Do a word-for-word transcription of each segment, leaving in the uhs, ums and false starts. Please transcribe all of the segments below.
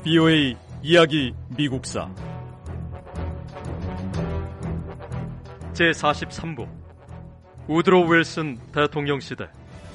비오에이 이야기 미국사 제사십삼 부 우드로 윌슨 대통령 시대.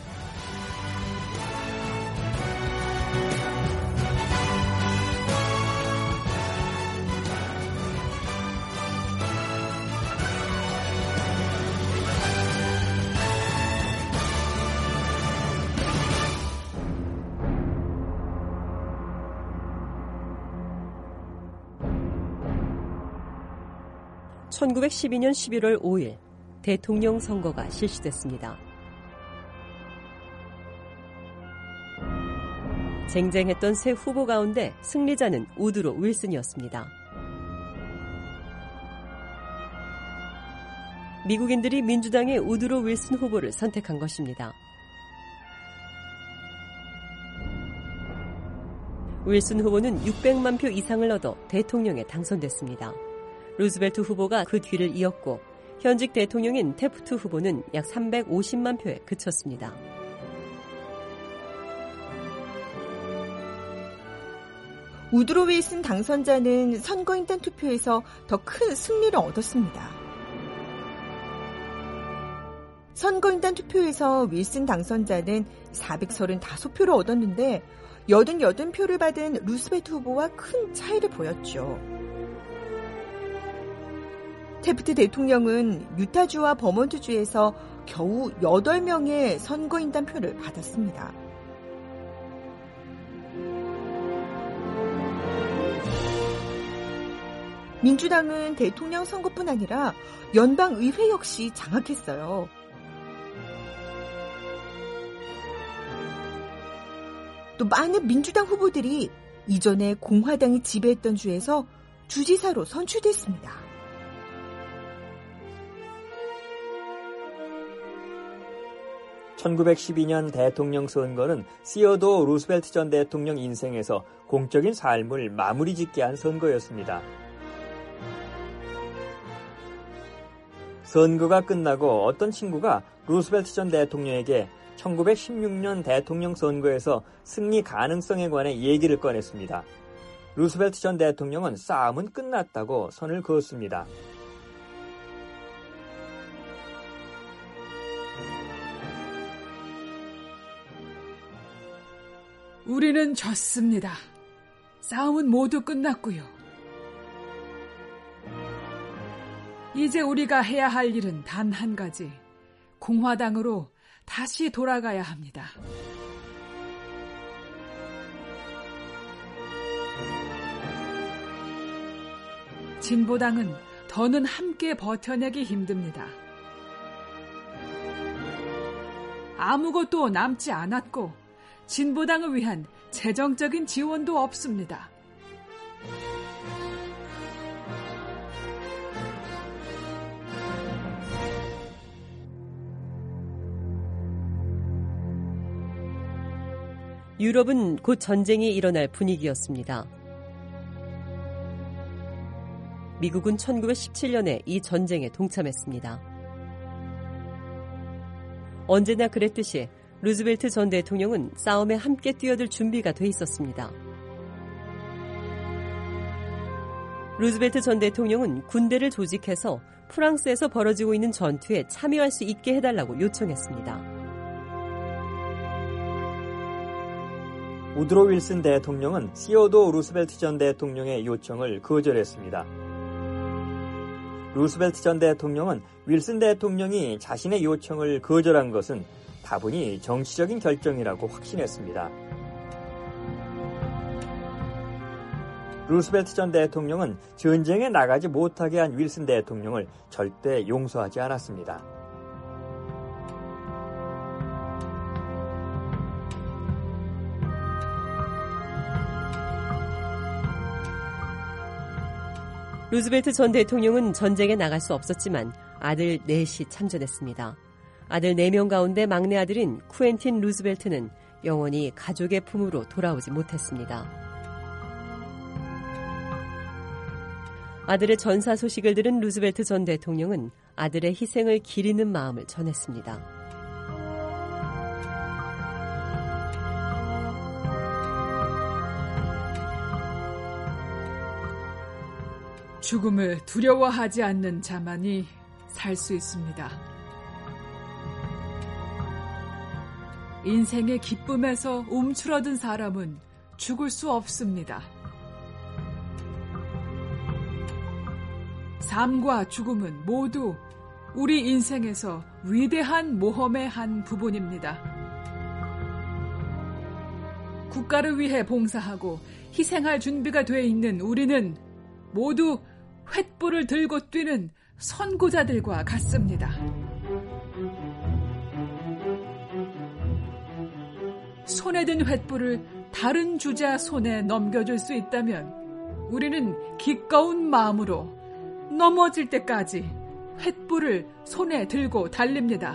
천구백십이 년 십일월 오일 대통령 선거가 실시됐습니다. 쟁쟁했던 세 후보 가운데 승리자는 우드로 윌슨이었습니다. 미국인들이 민주당의 우드로 윌슨 후보를 선택한 것입니다. 윌슨 후보는 육백만 표 이상을 얻어 대통령에 당선됐습니다. 루즈벨트 후보가 그 뒤를 이었고 현직 대통령인 태프트 후보는 약 삼백오십만 표에 그쳤습니다. 우드로 윌슨 당선자는 선거인단 투표에서 더 큰 승리를 얻었습니다. 선거인단 투표에서 윌슨 당선자는 사백삼십오 표를 얻었는데 팔십팔 표를 받은 루스벨트 후보와 큰 차이를 보였죠. 태프트 대통령은 유타주와 버몬트주에서 겨우 여덟 명의 선거인단 표를 받았습니다. 민주당은 대통령 선거뿐 아니라 연방의회 역시 장악했어요. 또 많은 민주당 후보들이 이전에 공화당이 지배했던 주에서 주지사로 선출됐습니다. 천구백십이 년 대통령 선거는 시어도어 루스벨트 전 대통령 인생에서 공적인 삶을 마무리 짓게 한 선거였습니다. 선거가 끝나고 어떤 친구가 루스벨트 전 대통령에게 천구백십육 년 대통령 선거에서 승리 가능성에 관해 얘기를 꺼냈습니다. 루스벨트 전 대통령은 싸움은 끝났다고 선을 그었습니다. 우리는 졌습니다. 싸움은 모두 끝났고요. 이제 우리가 해야 할 일은 단 한 가지. 공화당으로 다시 돌아가야 합니다. 진보당은 더는 함께 버텨내기 힘듭니다. 아무것도 남지 않았고 진보당을 위한 재정적인 지원도 없습니다. 유럽은 곧 전쟁이 일어날 분위기였습니다. 미국은 천구백십칠 년에 이 전쟁에 동참했습니다. 언제나 그랬듯이 루즈벨트 전 대통령은 싸움에 함께 뛰어들 준비가 돼 있었습니다. 루즈벨트 전 대통령은 군대를 조직해서 프랑스에서 벌어지고 있는 전투에 참여할 수 있게 해달라고 요청했습니다. 우드로 윌슨 대통령은 시어도어 루스벨트 전 대통령의 요청을 거절했습니다. 루스벨트 전 대통령은 윌슨 대통령이 자신의 요청을 거절한 것은 다분히 정치적인 결정이라고 확신했습니다. 루스벨트 전 대통령은 전쟁에 나가지 못하게 한 윌슨 대통령을 절대 용서하지 않았습니다. 루즈벨트 전 대통령은 전쟁에 나갈 수 없었지만 아들 넷이 참전했습니다. 아들 네 명 가운데 막내 아들인 쿠엔틴 루즈벨트는 영원히 가족의 품으로 돌아오지 못했습니다. 아들의 전사 소식을 들은 루즈벨트 전 대통령은 아들의 희생을 기리는 마음을 전했습니다. 죽음을 두려워하지 않는 자만이 살 수 있습니다. 인생의 기쁨에서 움츠러든 사람은 죽을 수 없습니다. 삶과 죽음은 모두 우리 인생에서 위대한 모험의 한 부분입니다. 국가를 위해 봉사하고 희생할 준비가 돼 있는 우리는 모두 횃불을 들고 뛰는 선구자들과 같습니다. 손에 든 횃불을 다른 주자 손에 넘겨줄 수 있다면 우리는 기꺼운 마음으로 넘어질 때까지 횃불을 손에 들고 달립니다.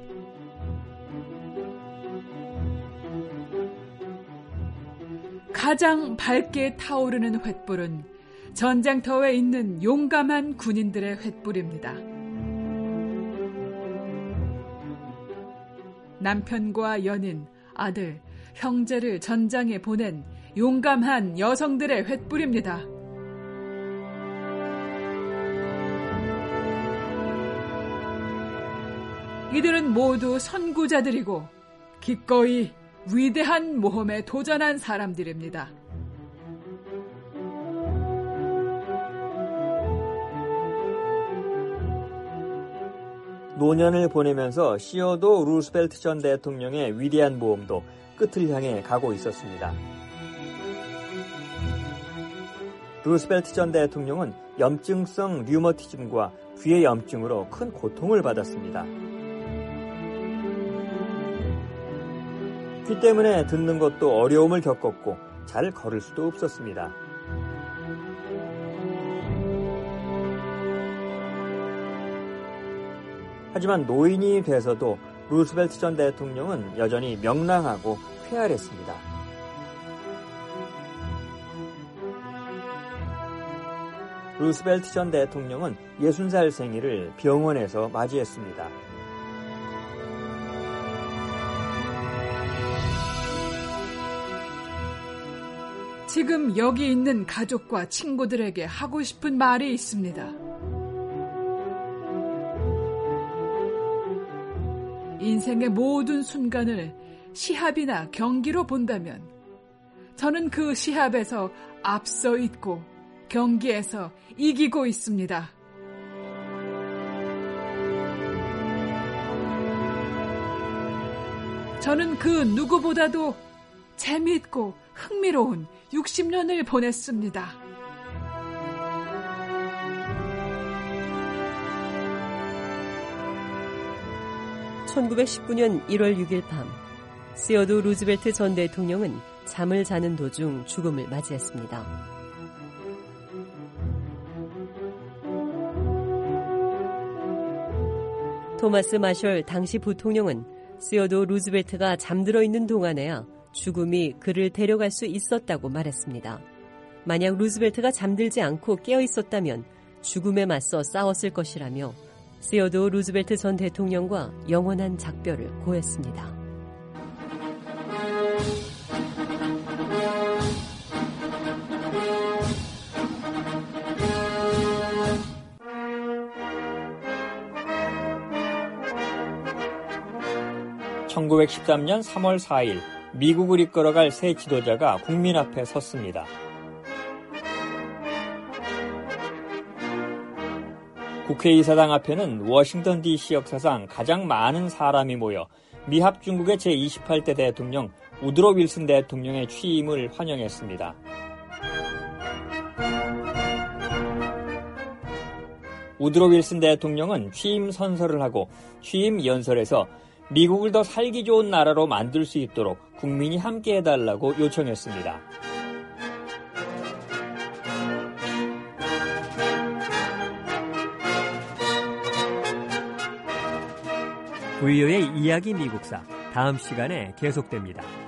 가장 밝게 타오르는 횃불은 전쟁터에 있는 용감한 군인들의 횃불입니다. 남편과 연인, 아들, 형제를 전장에 보낸 용감한 여성들의 횃불입니다. 이들은 모두 선구자들이고 기꺼이 위대한 모험에 도전한 사람들입니다. 노년을 보내면서 시어도 루스벨트 전 대통령의 위대한 모험도 끝을 향해 가고 있었습니다. 루스벨트 전 대통령은 염증성 류머티즘과 귀의 염증으로 큰 고통을 받았습니다. 귀 때문에 듣는 것도 어려움을 겪었고 잘 걸을 수도 없었습니다. 하지만 노인이 돼서도 루스벨트 전 대통령은 여전히 명랑하고 쾌활했습니다. 루스벨트 전 대통령은 예순 살 생일을 병원에서 맞이했습니다. 지금 여기 있는 가족과 친구들에게 하고 싶은 말이 있습니다. 인생의 모든 순간을 시합이나 경기로 본다면 저는 그 시합에서 앞서 있고 경기에서 이기고 있습니다. 저는 그 누구보다도 재미있고 흥미로운 육십 년을 보냈습니다. 천구백십구 년 일월 육일 밤, 시어도 루즈벨트 전 대통령은 잠을 자는 도중 죽음을 맞이했습니다. 토마스 마셜 당시 부통령은 시어도 루즈벨트가 잠들어 있는 동안에야 죽음이 그를 데려갈 수 있었다고 말했습니다. 만약 루즈벨트가 잠들지 않고 깨어 있었다면 죽음에 맞서 싸웠을 것이라며 시어도 루즈벨트 전 대통령과 영원한 작별을 고했습니다. 천구백십삼 년 삼월 사일 미국을 이끌어갈 새 지도자가 국민 앞에 섰습니다. 국회의사당 앞에는 워싱턴 디씨 역사상 가장 많은 사람이 모여 미합 중국의 제이십팔 대 대통령 우드로 윌슨 대통령의 취임을 환영했습니다. 우드로 윌슨 대통령은 취임 선서를 하고 취임 연설에서 미국을 더 살기 좋은 나라로 만들 수 있도록 국민이 함께 해달라고 요청했습니다. 브이오에이 이야기 미국사 다음 시간에 계속됩니다.